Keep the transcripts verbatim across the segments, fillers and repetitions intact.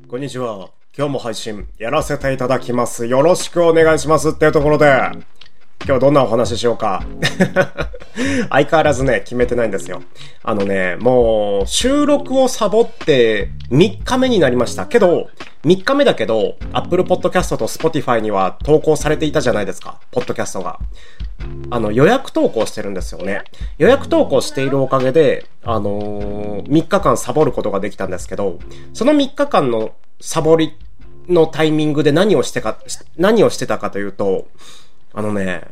こんにちは。今日も配信やらせていただきます。よろしくお願いしますっていうところで、今日どんなお話ししようか。相変わらずね、決めてないんですよ。あのね、もう収録をサボってみっかめになりました。けど、みっかめだけど、Apple Podcast と Spotify には投稿されていたじゃないですか。ポッドキャストが。あの、予約投稿してるんですよね。予約投稿しているおかげで、あのー、みっかかんサボることができたんですけど、そのみっかかんのサボりのタイミングで何をしてか、何をしてたかというと、あのね、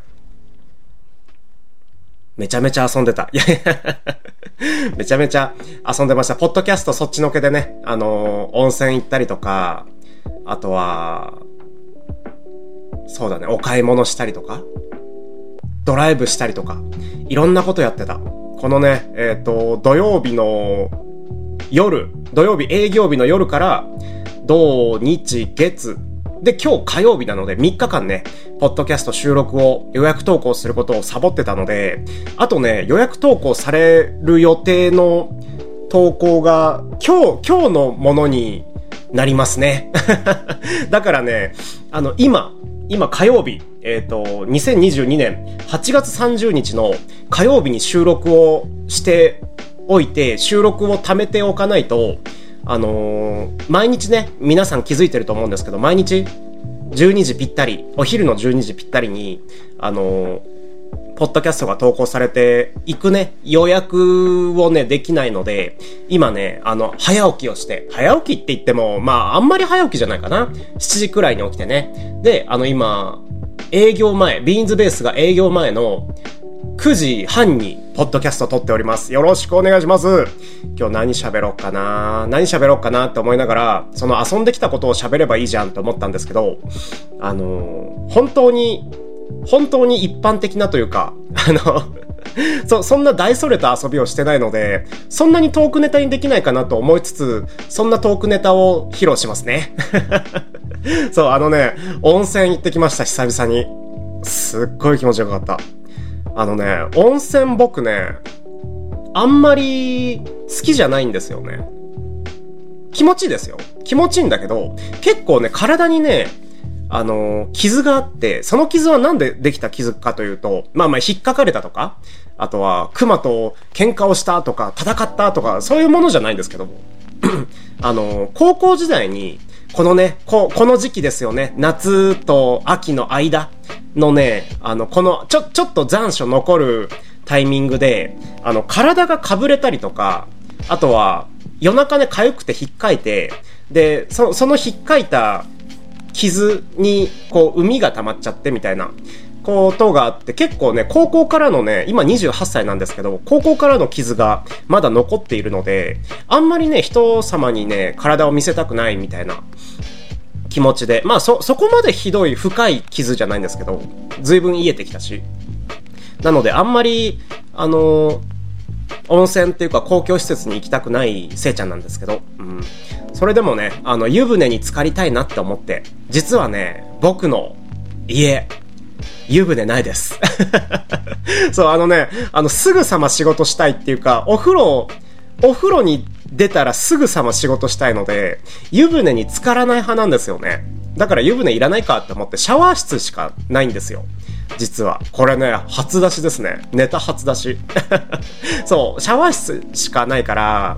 めちゃめちゃ遊んでた。いやいや、めちゃめちゃ遊んでました。ポッドキャストそっちのけでね、あのー、温泉行ったりとか、あとは、そうだね、お買い物したりとか、ドライブしたりとか、いろんなことやってた。このね、えっと、土曜日の夜、土曜日営業日の夜から、土日月、で、今日火曜日なのでみっかかんね、ポッドキャスト収録を予約投稿することをサボってたので、あとね、予約投稿される予定の投稿が今日、今日のものになりますね。だからね、あの、今、今火曜日、えっと、にせんにじゅうにねんはちがつさんじゅうにちの火曜日に収録をしておいて、収録を貯めておかないと、あのー、毎日ね、皆さん気づいてると思うんですけど、毎日じゅうにじぴったり、お昼のじゅうにじぴったりに、あのー、ポッドキャストが投稿されていくね、予約をね、できないので、今ね、あの、早起きをして、早起きって言っても、まあ、あんまり早起きじゃないかな。しちじくらいに起きてね。で、あの、今、営業前、ビーンズベースが営業前のくじはんにポッドキャスト撮っております。よろしくお願いします。今日何喋ろうかな何喋ろうかなって思いながら、その遊んできたことを喋ればいいじゃんと思ったんですけど、あのー、本当に、本当に一般的なというか、あの、そ、そんな大それた遊びをしてないので、そんなにトークネタにできないかなと思いつつ、そんなトークネタを披露しますね。そう、あのね、温泉行ってきました、久々に。すっごい気持ちよかった。あのね、温泉僕ね、あんまり好きじゃないんですよね。気持ちいいですよ。気持ちいいんだけど、結構ね、体にね、あの、傷があって、その傷はなんでできた傷かというと、まあまあ引っかかれたとか、あとは熊と喧嘩をしたとか、戦ったとか、そういうものじゃないんですけども。あの、高校時代に、このね、こ、この時期ですよね。夏と秋の間のね、あの、この、ちょ、ちょっと残暑残るタイミングで、あの、体がかぶれたりとか、あとは、夜中ね、痒くて引っかいて、で、そ、その引っかいた傷に、こう、膿が溜まっちゃってみたいな、ことがあって、結構ね、高校からのね、今にじゅうはっさいなんですけど、高校からの傷がまだ残っているので、あんまりね、人様にね、体を見せたくないみたいな気持ちで、まあそ、そこまでひどい深い傷じゃないんですけど、随分癒えてきたし。なので、あんまり、あのー、温泉っていうか公共施設に行きたくないせいちゃんなんですけど、うん。それでもね、あの、湯船に浸かりたいなって思って、実はね、僕の家、湯船ないです。そう、あのね、あの、すぐさま仕事したいっていうか、お風呂、お風呂に出たらすぐさま仕事したいので、湯船に浸からない派なんですよね。だから湯船いらないかって思ってシャワー室しかないんですよ。実は。これね、初出しですね。ネタ初出し。そう、シャワー室しかないから、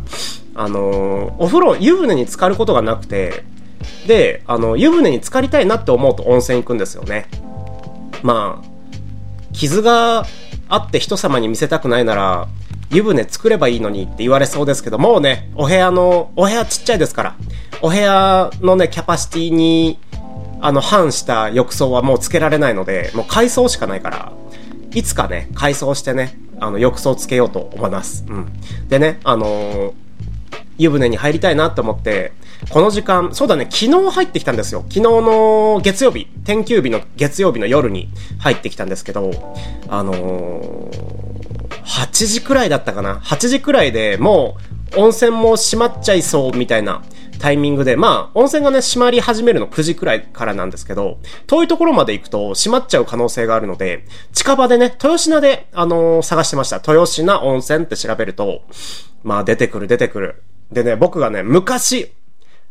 あのー、お風呂、湯船に浸かることがなくて、で、あの、湯船に浸かりたいなって思うと温泉行くんですよね。まあ、傷があって人様に見せたくないなら、湯船作ればいいのにって言われそうですけど、もうね、お部屋の、お部屋ちっちゃいですから、お部屋のね、キャパシティに、あの、反した浴槽はもうつけられないので、もう改装しかないから、いつかね、改装してね、あの、浴槽つけようと思います。うん。でね、あのー、湯船に入りたいなって思って、この時間、そうだね、昨日入ってきたんですよ。昨日の月曜日、天休日の月曜日の夜に入ってきたんですけど、あのー、はちじくらいだったかな。はちじくらいでもう温泉も閉まっちゃいそうみたいなタイミングで、まあ、温泉がね、閉まり始めるのくじくらいからなんですけど、遠いところまで行くと閉まっちゃう可能性があるので、近場でね、豊品で、あのー、探してました。豊品温泉って調べると、まあ、出てくる出てくる。でね、僕がね、昔、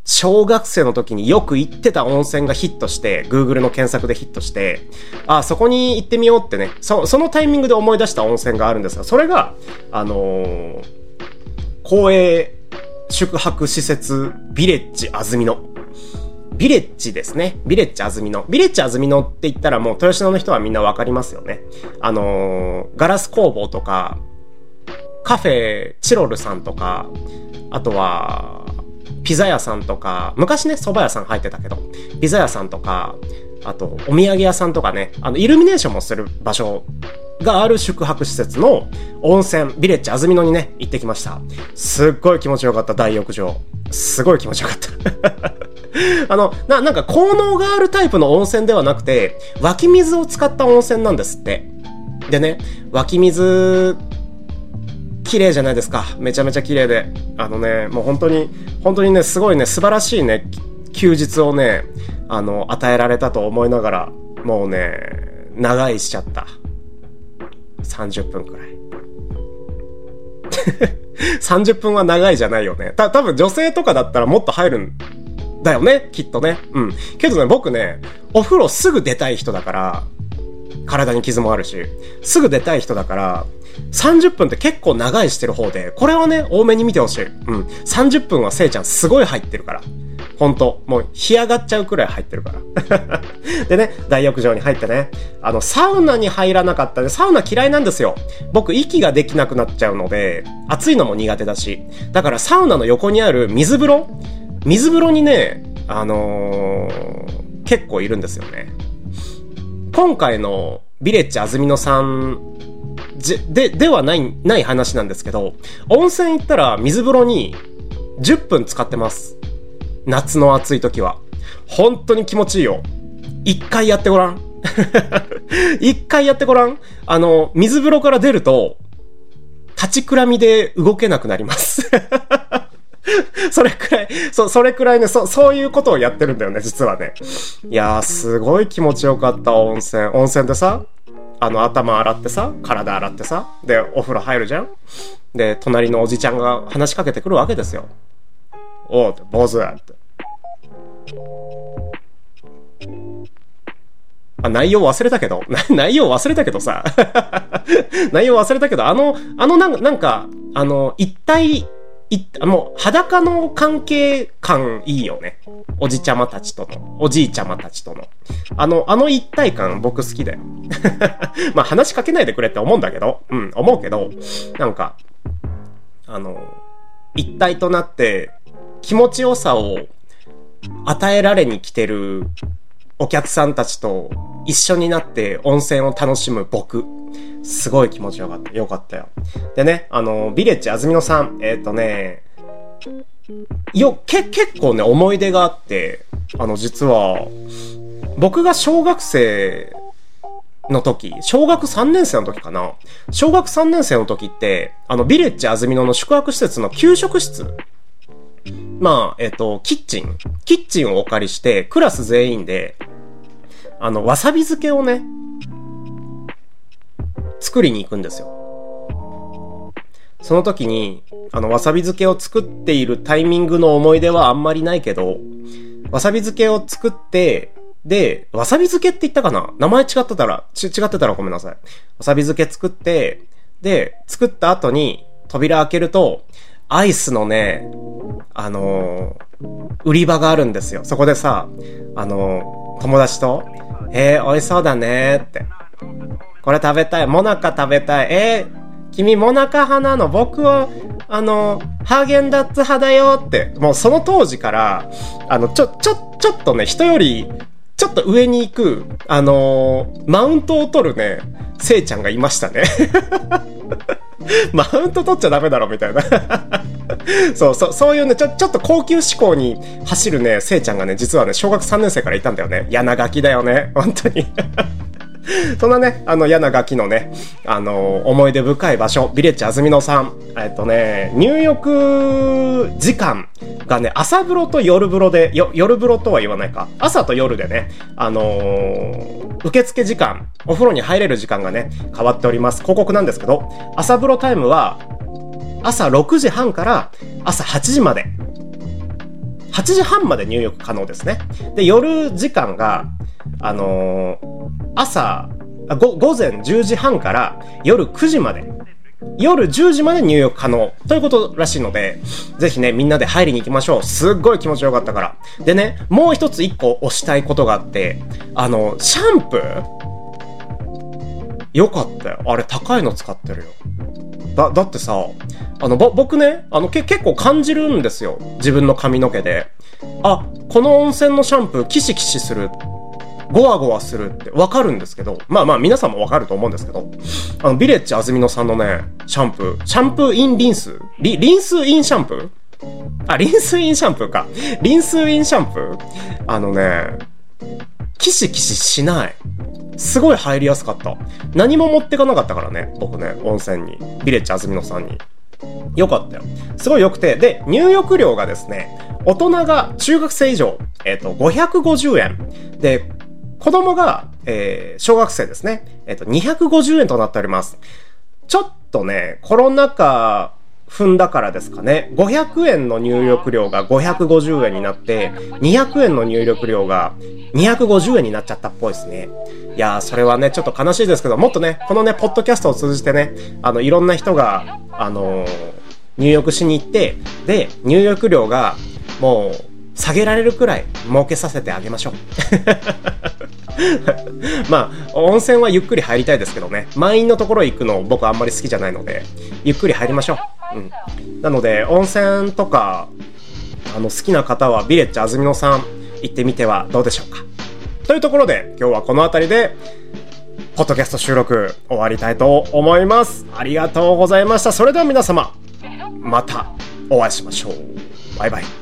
小学生の時によく行ってた温泉がヒットして、Google の検索でヒットして、あ、そこに行ってみようってね、そ、そのタイミングで思い出した温泉があるんですが、それが、あのー、公営宿泊施設、ビレッジ安曇野。ビレッジですね。ビレッジ安曇野。ビレッジ安曇野って言ったらもう豊島の人はみんなわかりますよね。あのー、ガラス工房とか、カフェチロルさんとか、あとは、ピザ屋さんとか、昔ね、蕎麦屋さん入ってたけど、ピザ屋さんとか、あと、お土産屋さんとかね、あの、イルミネーションもする場所がある宿泊施設の温泉、ビレッジ安曇野にね、行ってきました。すっごい気持ちよかった、大浴場。すごい気持ちよかった。あの、な、なんか効能があるタイプの温泉ではなくて、湧き水を使った温泉なんですって。でね、湧き水、綺麗じゃないですか。めちゃめちゃ綺麗で。あのね、もう本当に、本当にね、すごいね、素晴らしいね、休日をね、あの、与えられたと思いながら、もうね、長居しちゃった。さんじゅっぷんくらい。さんじゅっぷんは長いじゃないよね。た、多分女性とかだったらもっと入るんだよね、きっとね。うん。けどね、僕ね、お風呂すぐ出たい人だから、体に傷もあるし、すぐ出たい人だから、さんじゅっぷんって結構長いしてる方で、これはね、多めに見てほしい。うん。さんじゅっぷんはせいちゃんすごい入ってるから。ほんと。もう、干上がっちゃうくらい入ってるから。でね、大浴場に入ってね、あの、サウナに入らなかったね。サウナ嫌いなんですよ。僕、息ができなくなっちゃうので、暑いのも苦手だし。だから、サウナの横にある水風呂水風呂にね、あのー、結構いるんですよね。今回のビレッジ安曇野さんで、ではない、ない話なんですけど、温泉行ったら水風呂にじゅっぷん使ってます。夏の暑い時は。本当に気持ちいいよ。一回やってごらん。一回やってごらん。あの、水風呂から出ると、立ちくらみで動けなくなります。それくらい、そ、それくらいね、そ、そういうことをやってるんだよね、実はね。いやー、すごい気持ちよかった、温泉。温泉でさ、あの、頭洗ってさ、体洗ってさ、で、お風呂入るじゃん。で、隣のおじちゃんが話しかけてくるわけですよ。おうって、坊主って。あ、内容忘れたけど、内容忘れたけどさ。内容忘れたけど、あの、あのなん、なんか、あの、一体、い、もう、裸の関係感いいよね。おじちゃまたちとの。おじいちゃまたちとの。あの、あの一体感僕好きだよ。まあ話しかけないでくれって思うんだけど。うん、思うけど。なんか、あの、一体となって気持ちよさを与えられに来てるお客さんたちと一緒になって温泉を楽しむ僕。すごい気持ちよかった。よかったよ。でね、あの、ビレッジ安曇野さん、えっとね、よ、け、結構ね、思い出があって、あの、実は、僕が小学生の時、小学さんねん生の時かな。小学さんねん生の時って、あの、ビレッジ安曇野の宿泊施設の給食室。まあ、えっと、キッチン。キッチンをお借りして、クラス全員で、あの、わさび漬けをね、作りに行くんですよ。その時に、あの、わさび漬けを作っているタイミングの思い出はあんまりないけど、わさび漬けを作って、で、わさび漬けって言ったかな？名前違ってたら、ち、違ってたらごめんなさい。わさび漬け作って、で、作った後に扉開けると、アイスのね、あのー、売り場があるんですよ。そこでさ、あのー、友達と、えー、美味しそうだねって。これ食べたい。モナカ食べたい。えー、君モナカ派なの？僕は、あの、ハーゲンダッツ派だよって。もうその当時から、あの、ちょ、ちょ、ちょっとね、人より、ちょっと上に行く、あのー、マウントを取るね、せいちゃんがいましたね。マウント取っちゃダメだろ、みたいな。そう、そう、そういうね、ちょ、ちょっと高級志向に走るね、せいちゃんがね、実はね、小学さんねん生からいたんだよね。嫌なガキだよね、本当に。そんなね、あの嫌なガキのね、あのー、思い出深い場所、ビレッジ安曇野さん。えっとね、入浴時間がね、朝風呂と夜風呂で、よ、夜風呂とは言わないか。朝と夜でね、あのー、受付時間、お風呂に入れる時間がね、変わっております。広告なんですけど、朝風呂タイムは、朝ろくじはんから朝はちじまで。 はちじはんまで入浴可能ですね。で、夜時間が、あのー、朝、ご、午前じゅうじはんから夜くじまで、夜じゅうじまで入浴可能ということらしいので、ぜひね、みんなで入りに行きましょう。すっごい気持ちよかったから。でね、もう一つ一個推したいことがあって、あの、シャンプーよかったよ。あれ高いの使ってるよ。だ、だってさ、あの、ぼ、僕ね、あの、け、結構感じるんですよ。自分の髪の毛で。あ、この温泉のシャンプー、キシキシする。ゴワゴワするってわかるんですけど、まあまあ皆さんもわかると思うんですけど、あの、ビレッジ安曇野さんのね、シャンプー、シャンプーインリンスリ、リンスインシャンプーあ、リンスインシャンプーか。リンスインシャンプーあのね、キシキシしない。すごい入りやすかった。何も持ってかなかったからね、僕ね、温泉に。ビレッジ安曇野さんに。よかったよ。すごい良くて、で、入浴料がですね、大人が中学生以上、えっと、ごひゃくごじゅうえん。で、子供が、えー、小学生ですね。えっと、にひゃくごじゅうえんとなっております。ちょっとね、コロナ禍踏んだからですかね。ごひゃくえんの入浴料がごひゃくごじゅうえんになって、にひゃくえんの入浴料がにひゃくごじゅうえんになっちゃったっぽいですね。いやー、それはね、ちょっと悲しいですけど、もっとね、このね、ポッドキャストを通じてね、あの、いろんな人が、あのー、入浴しに行って、で、入浴料が、もう、下げられるくらい儲けさせてあげましょう。まあ、温泉はゆっくり入りたいですけどね。満員のところ行くの僕あんまり好きじゃないので、ゆっくり入りましょう。うん。なので、温泉とか、あの、好きな方はビレッジ安曇野さん行ってみてはどうでしょうか。というところで、今日はこの辺りで、ポッドキャスト収録終わりたいと思います。ありがとうございました。それでは皆様、またお会いしましょう。バイバイ。